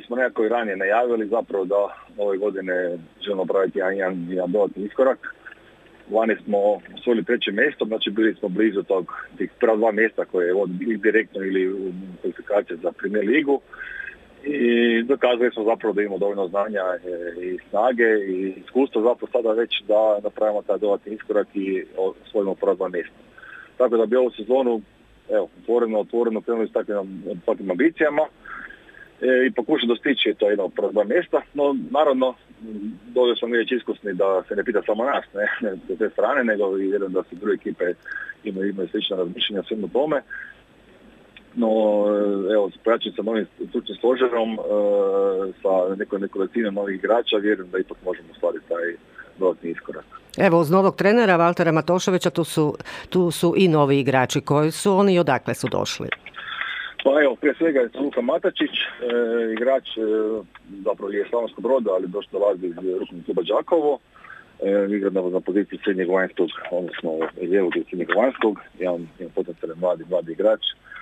smo nekako i ranije najavili zapravo da ove godine želimo praviti jedan dodatni iskorak. Lani smo osvojili 3. mjesto, znači bili smo blizu tih prva 2 mjesta koje ili direktno ili u kvalifikaciji za Premier ligu. I dokazali smo zapravo da imamo dovoljno znanja i snage i iskustva zapravo sada već da napravimo taj dodatni iskorak i osvojimo prva 2 mjesta. Tako da bi ovu sezonu otvoreno krenuli s takvim ambicijama i pokušati dostići to jedno prva 2 mjesta, no naravno dovoljno smo mi već iskusni da se ne pita samo nas, ne do te strane, nego i vjerujem da se druge ekipe imaju slična razmišljenja o svemu tome. No, evo, praćim sa novim stručnim stožerom, sa nekolicinom novih igrača, vjerujem da ipak možemo ostvariti taj dodatni iskorak. Evo, uz novog trenera Valtera Matoševića tu su i novi igrači. Koji su oni i odakle su došli? Pa evo, prije svega je Luka Matačić, igrač zapravo je Slavonskog Broda, ali dolazi iz rukometnog kluba Đakovo. Igra na poziciji srednjeg vanjskog, odnosno lijevog i srednjeg vanjskog, jedan potencijalni mladi igrač.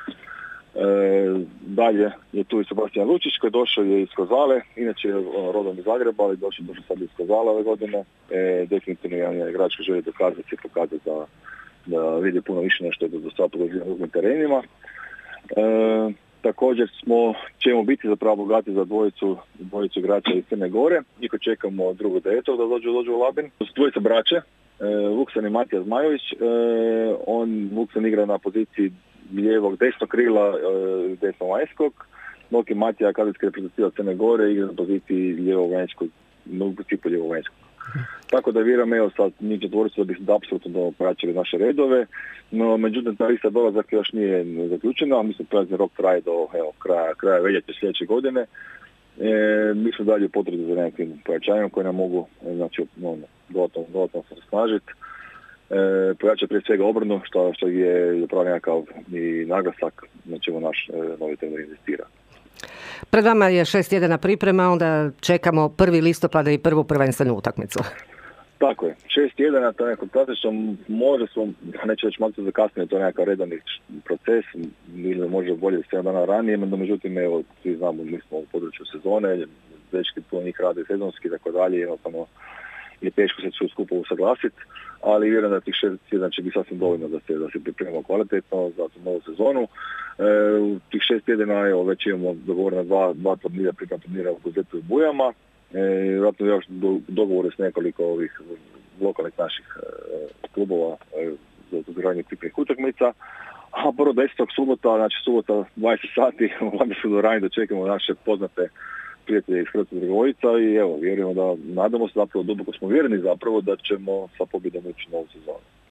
Dalje je tu i Sebastian Lučić koji došao je iz Kozale, inače je rodom iz Zagreba, ali došao sad iz Kozale ove godine. Definitivno jedan igrač koji želi dokazati i pokazati da vidi puno više nešto je do sada na drugim terenima. Također ćemo biti zapravo bogati za dvojicu igrača iz Crne Gore. Njih čekamo 2.9. da dođu u Labin. Dvojica braće, Vuksan i Matija Zmajović. Vuksan igra na poziciji lijevog desnog krila, desnog vanjskog, dok je Matija kadetski reprezentativa Crne Gore igra na poziciji lijevog vanjskog, u principu lijevog vanjskog. Tako da vjerujem, evo sad njih četvoricu da bi se apsolutno praćili naše redove, no međutim ta lista dolazaka još nije zaključena, mislim prelazni rok traje do kraja veljače sljedeće godine. Mi smo dalje potrebi za nekakvim pojačanjem koje nam mogu dodatno se snažiti. Pojačati prije svega obranu, što je zapravo nekakav i naglasak na čemu naš novi trener investira. Pred vama je 6 tjedana priprema, onda čekamo 1. listopada i prvu prvenstvenu utakmicu. Tako je, 6 tjedana, to je nekako klasično, može smo, neću reći malo zakasnije, to je nekakav redani proces, ili može bolje 7 dana ranije, no međutim, evo, svi znamo, mi smo u području sezone, dečki puno njih rade sezonski i tako dalje, jednostavno je teško se sve skupo usaglasiti, ali vjerujem da tih 6 tjedana će biti sasvim dovoljno da se pripremimo kvalitetno za tu novu sezonu. U tih 6 tjedana već imamo dogovorena dva turnira, pripremna turnira u Buzetu i Bujama. Vjerojatno još dogovore s nekoliko ovih lokalnih naših klubova za održavanje pripremnih utakmica. A 1.10. subota 20 sati, vlada su do rani da čekamo naše poznate prijatelje iz Hrvatskog Dragovoljica i evo, vjerujemo nadamo se zapravo, duboko smo vjereni zapravo da ćemo sa pobjedom ući u novu sezonu.